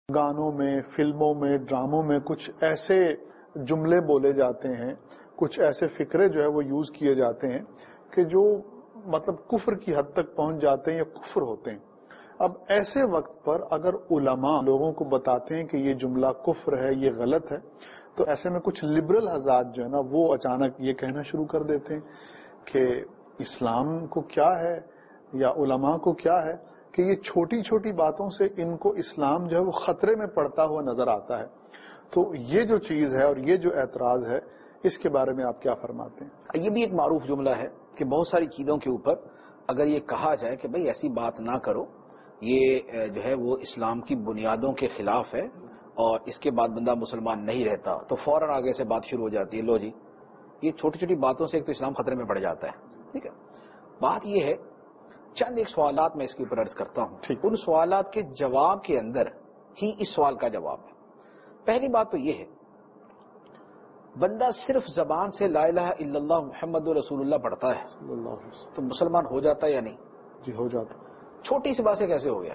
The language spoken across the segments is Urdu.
گانوں میں، فلموں میں، ڈراموں میں کچھ ایسے جملے بولے جاتے ہیں، کچھ ایسے فکرے جو ہے وہ یوز کیے جاتے ہیں کہ جو مطلب کفر کی حد تک پہنچ جاتے ہیں یا کفر ہوتے ہیں۔ اب ایسے وقت پر اگر علماء لوگوں کو بتاتے ہیں کہ یہ جملہ کفر ہے، یہ غلط ہے، تو ایسے میں کچھ لبرل حضرات جو ہے نا وہ اچانک یہ کہنا شروع کر دیتے ہیں کہ اسلام کو کیا ہے یا علماء کو کیا ہے کہ یہ چھوٹی چھوٹی باتوں سے ان کو اسلام جو ہے وہ خطرے میں پڑتا ہوا نظر آتا ہے۔ تو یہ جو چیز ہے اور یہ جو اعتراض ہے، اس کے بارے میں آپ کیا فرماتے ہیں؟ یہ بھی ایک معروف جملہ ہے کہ بہت ساری چیزوں کے اوپر اگر یہ کہا جائے کہ بھئی ایسی بات نہ کرو، یہ جو ہے وہ اسلام کی بنیادوں کے خلاف ہے اور اس کے بعد بندہ مسلمان نہیں رہتا، تو فوراً آگے سے بات شروع ہو جاتی ہے، لو جی یہ چھوٹی چھوٹی باتوں سے ایک تو اسلام خطرے میں پڑ جاتا ہے۔ ٹھیک ہے، بات یہ ہے، چند ایک سوالات میں اس کے اوپر عرض کرتا ہوں، ان سوالات کے جواب کے اندر ہی اس سوال کا جواب ہے۔ پہلی بات تو یہ ہے، بندہ صرف زبان سے لا الہ الا اللہ محمد رسول اللہ پڑھتا ہے تو مسلمان ہو جاتا ہے یا نہیں؟ جی ہو جاتا۔ چھوٹی سی بات سے کیسے ہو گیا؟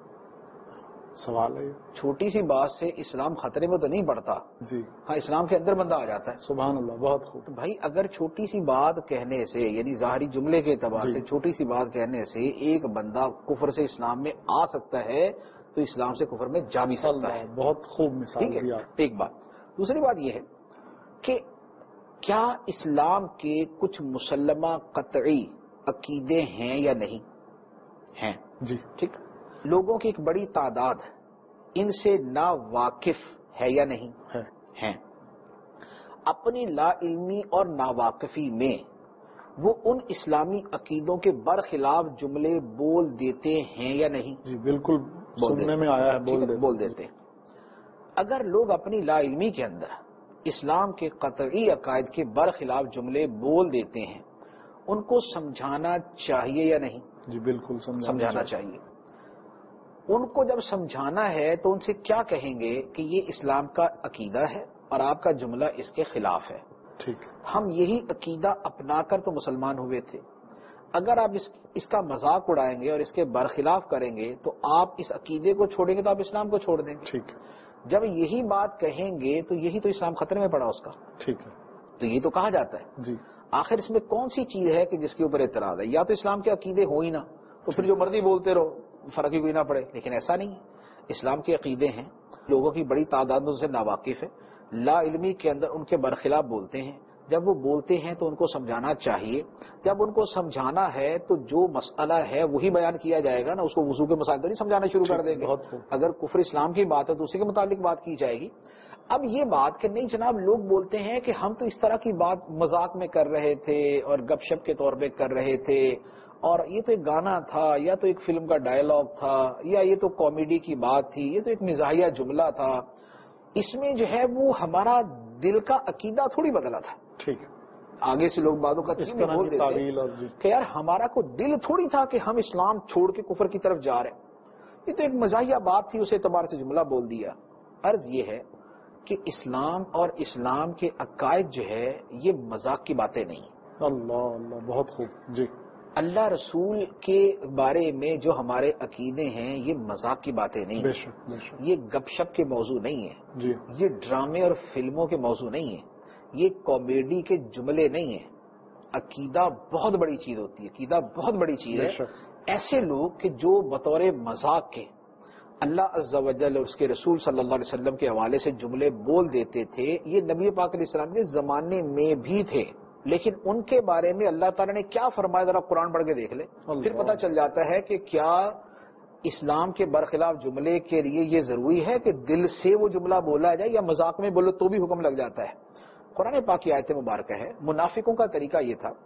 سوال ہے، چھوٹی سی بات سے اسلام خطرے میں تو نہیں پڑتا، جی ہاں اسلام کے اندر بندہ آ جاتا ہے۔ سبحان اللہ، بہت خوب۔ تو بھائی اگر چھوٹی سی بات کہنے سے، یعنی ظاہری جملے کے اعتبار سے چھوٹی سی بات کہنے سے ایک بندہ کفر سے اسلام میں آ سکتا ہے تو اسلام سے کفر میں جا بھی سکتا ہے۔ بہت خوب مثال دی آپ۔ ایک بات۔ دوسری بات یہ ہے کہ کیا اسلام کے کچھ مسلمہ قطعی عقیدے ہیں یا نہیں؟ ہیں، جی ٹھیک۔ لوگوں کی ایک بڑی تعداد ان سے نا واقف ہے یا نہیں؟ ہیں۔ اپنی لا علمی اور ناواقفی میں وہ ان اسلامی عقیدوں کے برخلاف جملے بول دیتے ہیں یا نہیں؟ جی بالکل، سننے میں آیا ہے، بول دیتے ہیں۔ اگر لوگ اپنی لا علمی کے اندر اسلام کے قطعی عقائد کے برخلاف جملے بول دیتے ہیں، ان کو سمجھانا چاہیے یا نہیں؟ جی بالکل سمجھانا چاہیے۔ ان کو جب سمجھانا ہے تو ان سے کیا کہیں گے کہ یہ اسلام کا عقیدہ ہے اور آپ کا جملہ اس کے خلاف ہے۔ ٹھیک، ہم یہی عقیدہ اپنا کر تو مسلمان ہوئے تھے، اگر آپ اس کا مذاق اڑائیں گے اور اس کے برخلاف کریں گے تو آپ اس عقیدے کو چھوڑیں گے تو آپ اسلام کو چھوڑ دیں گے۔ ٹھیک، جب یہی بات کہیں گے تو یہی تو اسلام خطرے میں پڑا اس کا۔ ٹھیک ہے، تو یہ تو کہا جاتا ہے۔ جی آخر اس میں کون سی چیز ہے کہ جس کے اوپر اعتراض ہے؟ یا تو اسلام کے عقیدے ہو ہی نہ، تو پھر جو مرضی بولتے رہو، فرق ہی کوئی نہ پڑے۔ لیکن ایسا نہیں ہے، اسلام کے عقیدے ہیں، لوگوں کی بڑی تعداد ان سے ناواقف ہے، لا علمی کے اندر ان کے برخلاف بولتے ہیں۔ جب وہ بولتے ہیں تو ان کو سمجھانا چاہیے۔ جب ان کو سمجھانا ہے تو جو مسئلہ ہے وہی بیان کیا جائے گا نا، اس کو وضو کے مسائل تو نہیں سمجھانا شروع کر دیں گے۔ اگر کفر اسلام کی بات ہے تو اسی کے متعلق بات کی جائے گی۔ اب یہ بات کہ نہیں جناب، لوگ بولتے ہیں کہ ہم تو اس طرح کی بات مذاق میں کر رہے تھے اور گپ شپ کے طور پہ کر رہے تھے، اور یہ تو ایک گانا تھا یا تو ایک فلم کا ڈائلاگ تھا یا یہ تو کامیڈی کی بات تھی، یہ تو ایک مزاحیہ جملہ تھا، اس میں جو ہے وہ ہمارا دل کا عقیدہ تھوڑی بدلا تھا۔ ٹھیک، آگے سے لوگ بعدوں کا اس طرح کی تعویل اور کہ یار ہمارا کو دل تھوڑی تھا کہ ہم اسلام چھوڑ کے کفر کی طرف جا رہے ہیں، یہ تو ایک مزاحیہ بات تھی، اس اعتبار سے جملہ بول دیا۔ عرض یہ ہے کہ اسلام اور اسلام کے عقائد جو ہے یہ مذاق کی باتیں نہیں۔ اللہ اللہ، بہت خوب، جی۔ اللہ رسول کے بارے میں جو ہمارے عقیدے ہیں یہ مذاق کی باتیں نہیں، بے شک بے شک، یہ گپ شپ کے موضوع نہیں ہے، جی یہ ڈرامے اور فلموں کے موضوع نہیں ہے، یہ کامیڈی کے جملے نہیں ہیں۔ عقیدہ بہت بڑی چیز ہوتی ہے، عقیدہ بہت بڑی چیز ہے۔ ایسے لوگ کہ جو بطور مذاق کے اللہ عز و جل اور اس کے رسول صلی اللہ علیہ وسلم کے حوالے سے جملے بول دیتے تھے، یہ نبی پاک علیہ السلام کے زمانے میں بھی تھے، لیکن ان کے بارے میں اللہ تعالیٰ نے کیا فرمایا ذرا قرآن پڑھ کے دیکھ لیں، پھر پتہ چل جاتا ہے کہ کیا اسلام کے برخلاف جملے کے لیے یہ ضروری ہے کہ دل سے وہ جملہ بولا جائے یا مذاق میں بولو تو بھی حکم لگ جاتا ہے۔ قرآن پاک کی آیت مبارکہ ہے، منافقوں کا طریقہ یہ تھا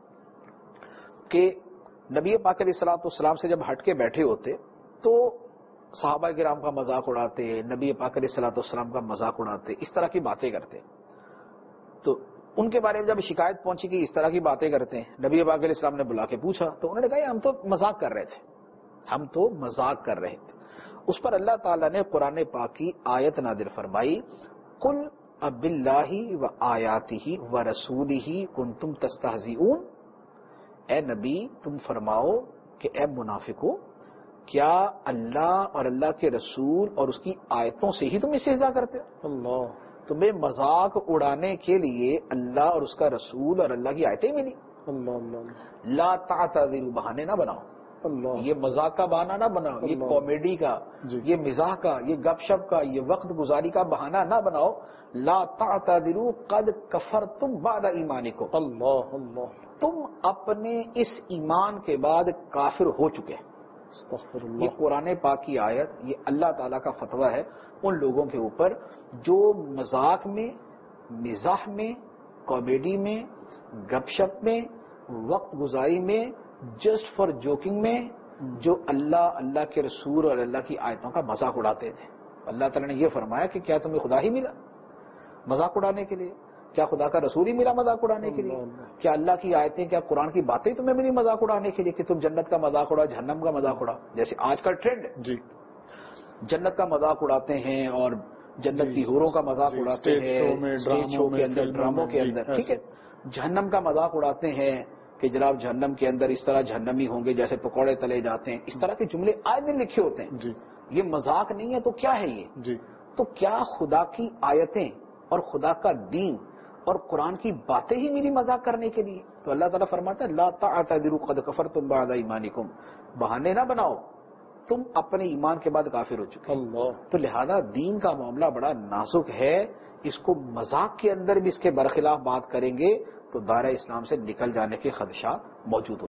کہ نبی پاک علیہ السلام سے جب ہٹ کے بیٹھے ہوتے تو صحابہ کرام کا مذاق اڑاتے، نبی پاک علیہ السلام کا مذاق اڑاتے، اس طرح کی باتیں کرتے۔ تو ان کے بارے میں جب شکایت پہنچی کہ اس طرح کی باتیں کرتے ہیں، نبی پاک علیہ السلام نے بلا کے پوچھا تو انہوں نے کہا ہم تو مذاق کر رہے تھے، ہم تو مذاق کر رہے تھے۔ اس پر اللہ تعالیٰ نے قرآن پاک کی آیت نازل فرمائی، قل اب اللہ و آیاتہ و رسولہ کنتم تستہزئون، اے نبی تم فرماؤ کہ اے منافقو کیا اللہ اور اللہ کے رسول اور اس کی آیتوں سے ہی تم استہزاء کرتے ہو؟ اللہ تمہیں مذاق اڑانے کے لیے اللہ اور اس کا رسول اور اللہ کی آیتیں ملی. اللہ اللہ لا تعتذروا، بہانے نہ بناؤ. اللہ یہ مذاق کا بہانہ نہ بناؤ، یہ اللہ کامیڈی کا، جی یہ مزاح کا، یہ گپ شپ کا، یہ وقت گزاری کا بہانہ نہ بناؤ. لا تعتذروا قد کفرتم بعد ایمانکم، اللہ اللہ تم اپنے اس ایمان کے بعد کافر ہو چکے. استغفر یہ اللہ. قرآن پاک کی آیت، یہ اللہ تعالیٰ کا فتویٰ ہے ان لوگوں کے اوپر جو مذاق میں، مزاح میں، کامیڈی میں، گپ شپ میں، وقت گزاری میں، جسٹ فار جوکنگ میں جو اللہ کے رسول اور اللہ کی آیتوں کا مذاق اڑاتے تھے. اللہ تعالیٰ نے یہ فرمایا کہ کیا تمہیں خدا ہی ملا مذاق اڑانے کے لیے؟ کیا خدا کا رسول ہی ملا مذاق اڑانے کے لیے؟ کیا اللہ کی آیتیں، کیا قرآن کی باتیں تمہیں ملی مذاق اڑانے کے لیے کہ تم جنت کا مذاق اڑا، جہنم کا مذاق اڑا؟ جیسے آج کا ٹرینڈ ہے، جی جنت کا مذاق اڑاتے ہیں اور جنت کی حوروں کا مذاق اڑاتے ہیں اسٹیج شو کے اندر، ڈراموں کے اندر، ٹھیک ہے. جہنم کا مذاق اڑاتے ہیں کہ جناب جہنم کے اندر اس طرح جہنمی ہوں گے جیسے پکوڑے تلے جاتے ہیں. اس طرح کے جملے آئے دن لکھے ہوتے ہیں. جی یہ مذاق نہیں ہے تو کیا ہے یہ؟ جی تو کیا خدا کی آیتیں اور خدا کا دین اور قرآن کی باتیں ہی میری مذاق کرنے کے لیے؟ تو اللہ تعالیٰ فرماتا ہے لا تعتذروا قد کفرتم بعد ایمانکم، بہانے نہ بناؤ، تم اپنے ایمان کے بعد کافر ہو چکے. اللہ تو لہذا دین کا معاملہ بڑا نازک ہے، اس کو مذاق کے اندر بھی اس کے برخلاف بات کریں گے تو دائرہ اسلام سے نکل جانے کے خدشات موجود